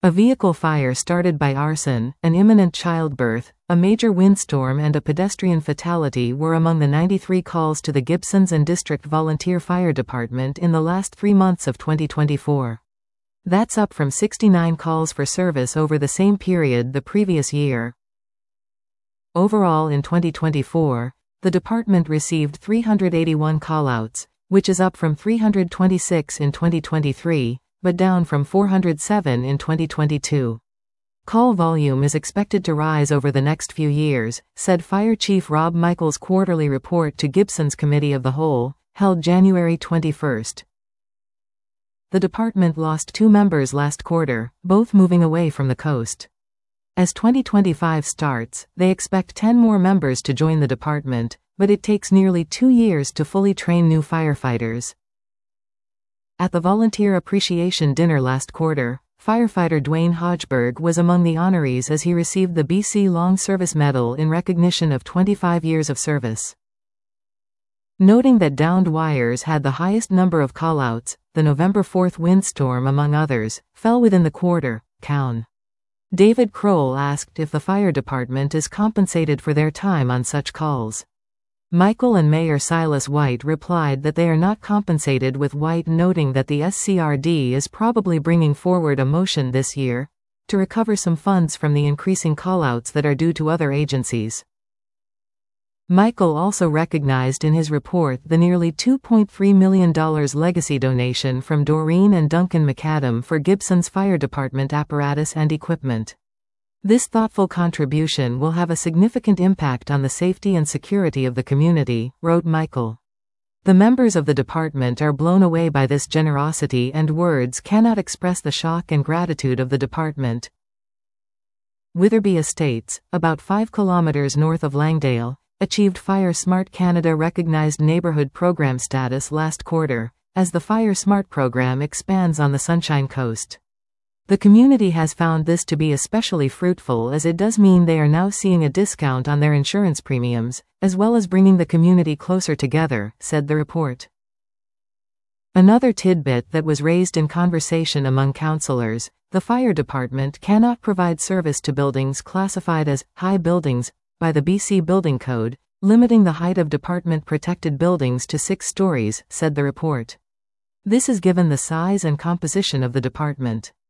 A vehicle fire started by arson, an imminent childbirth, a major windstorm and a pedestrian fatality were among the 93 calls to the Gibsons and District Volunteer Fire Department in the last 3 months of 2024. That's up from 69 calls for service over the same period the previous year. Overall in 2024, the department received 381 callouts, which is up from 326 in 2023, but down from 407 in 2022. Call volume is expected to rise over the next few years, said Fire Chief Rob Michaels' quarterly report to Gibson's Committee of the Whole, held January 21. The department lost 2 members last quarter, both moving away from the coast. As 2025 starts, they expect 10 more members to join the department, but it takes nearly 2 years to fully train new firefighters. At the Volunteer Appreciation Dinner last quarter, firefighter Dwayne Hodgeberg was among the honorees as he received the BC Long Service Medal in recognition of 25 years of service. Noting that downed wires had the highest number of callouts, the November 4 windstorm among others, fell within the quarter, Cown. David Kroll asked if the fire department is compensated for their time on such calls. Michael and Mayor Silas White replied that they are not compensated, with White noting that the SCRD is probably bringing forward a motion this year to recover some funds from the increasing callouts that are due to other agencies. Michael also recognized in his report the nearly $2.3 million legacy donation from Doreen and Duncan McAdam for Gibson's fire department apparatus and equipment. This thoughtful contribution will have a significant impact on the safety and security of the community, wrote Michael. The members of the department are blown away by this generosity, and words cannot express the shock and gratitude of the department. Witherby Estates, about 5 kilometers north of Langdale, achieved Fire Smart Canada recognized neighborhood program status last quarter, as the Fire Smart program expands on the Sunshine Coast. The community has found this to be especially fruitful, as it does mean they are now seeing a discount on their insurance premiums, as well as bringing the community closer together, said the report. Another tidbit that was raised in conversation among councillors: the fire department cannot provide service to buildings classified as high buildings by the BC Building Code, limiting the height of department-protected buildings to 6 stories, said the report. This is given the size and composition of the department.